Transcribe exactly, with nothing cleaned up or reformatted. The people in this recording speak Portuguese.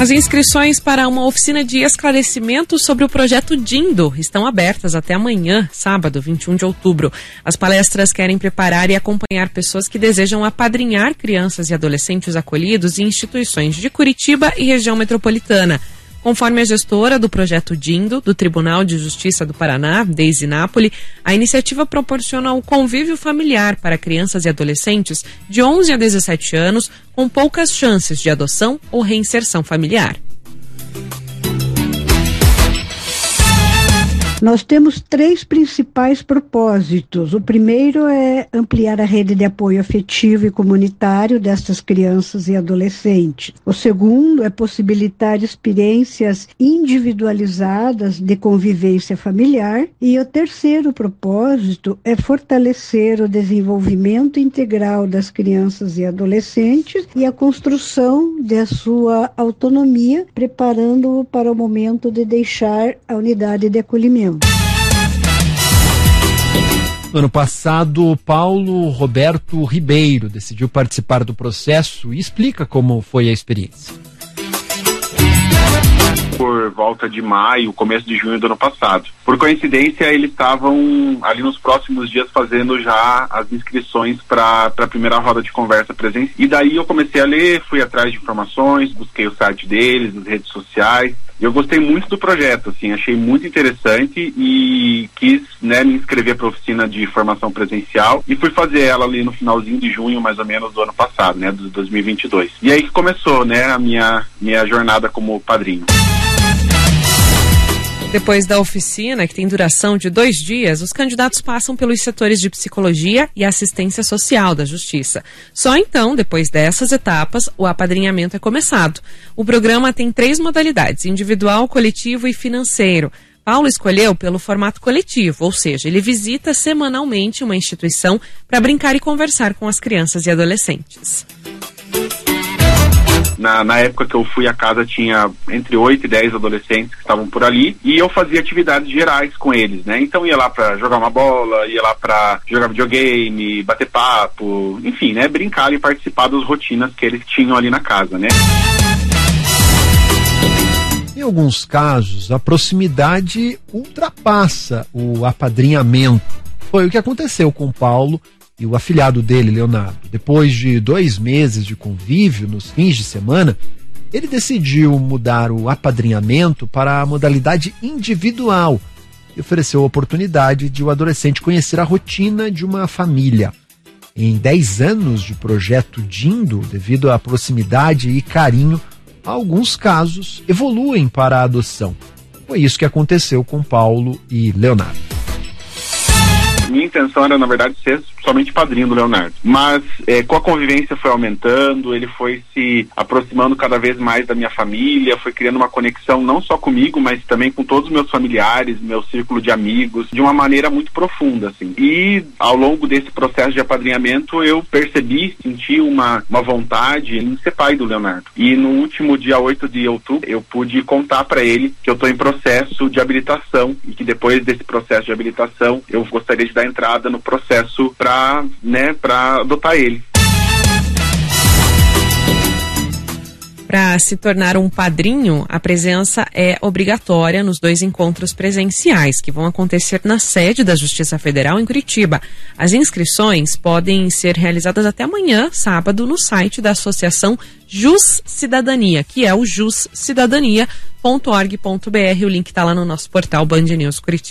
As inscrições para uma oficina de esclarecimento sobre o projeto Dindo estão abertas até amanhã, sábado, vinte e um de outubro. As palestras querem preparar e acompanhar pessoas que desejam apadrinhar crianças e adolescentes acolhidos em instituições de Curitiba e região metropolitana. Conforme a gestora do projeto Dindo, do Tribunal de Justiça do Paraná, Deise Napoli, a iniciativa proporciona o convívio familiar para crianças e adolescentes de onze a dezessete anos com poucas chances de adoção ou reinserção familiar. Nós temos três principais propósitos. O primeiro é ampliar a rede de apoio afetivo e comunitário destas crianças e adolescentes. O segundo é possibilitar experiências individualizadas de convivência familiar. E o terceiro propósito é fortalecer o desenvolvimento integral das crianças e adolescentes e a construção de sua autonomia, preparando-o para o momento de deixar a unidade de acolhimento. No ano passado, Paulo Roberto Ribeiro decidiu participar do processo e explica como foi a experiência. Por volta de maio, começo de junho do ano passado. Por coincidência, eles estavam ali nos próximos dias fazendo já as inscrições para a primeira roda de conversa presencial. E daí eu comecei a ler, fui atrás de informações, busquei o site deles, as redes sociais. Eu gostei muito do projeto, assim, achei muito interessante e quis, né, me inscrever para a oficina de formação presencial e fui fazer ela ali no finalzinho de junho, mais ou menos, do ano passado, né, do dois mil e vinte e dois. E aí que começou, né, a minha, minha jornada como padrinho. Depois da oficina, que tem duração de dois dias, os candidatos passam pelos setores de psicologia e assistência social da Justiça. Só então, depois dessas etapas, o apadrinhamento é começado. O programa tem três modalidades: individual, coletivo e financeiro. Paulo escolheu pelo formato coletivo, ou seja, ele visita semanalmente uma instituição para brincar e conversar com as crianças e adolescentes. Na, na época que eu fui à casa tinha entre oito e dez adolescentes que estavam por ali e eu fazia atividades gerais com eles, né? Então ia lá pra jogar uma bola, ia lá pra jogar videogame, bater papo, enfim, né? Brincar e participar das rotinas que eles tinham ali na casa, né? Em alguns casos, a proximidade ultrapassa o apadrinhamento. Foi o que aconteceu com o Paulo e o afilhado dele, Leonardo. Depois de dois meses de convívio nos fins de semana, ele decidiu mudar o apadrinhamento para a modalidade individual e ofereceu a oportunidade de o adolescente conhecer a rotina de uma família. Em dez anos de projeto Dindo, devido à proximidade e carinho, alguns casos evoluem para a adoção. Foi isso que aconteceu com Paulo e Leonardo. Minha intenção era, na verdade, ser somente padrinho do Leonardo. Mas é, com a convivência foi aumentando, ele foi se aproximando cada vez mais da minha família, foi criando uma conexão não só comigo, mas também com todos os meus familiares, meu círculo de amigos, de uma maneira muito profunda, assim. E ao longo desse processo de apadrinhamento, eu percebi, senti uma, uma vontade em ser pai do Leonardo. E no último dia oito de outubro, eu pude contar para ele que eu estou em processo de habilitação e que depois desse processo de habilitação, eu gostaria de dar entrada no processo para, né, para adotar ele. Para se tornar um padrinho, a presença é obrigatória nos dois encontros presenciais, que vão acontecer na sede da Justiça Federal em Curitiba. As inscrições podem ser realizadas até amanhã, sábado, no site da Associação Jus Cidadania, que é o jus cidadania ponto org ponto br. O link está lá no nosso portal Band News Curitiba.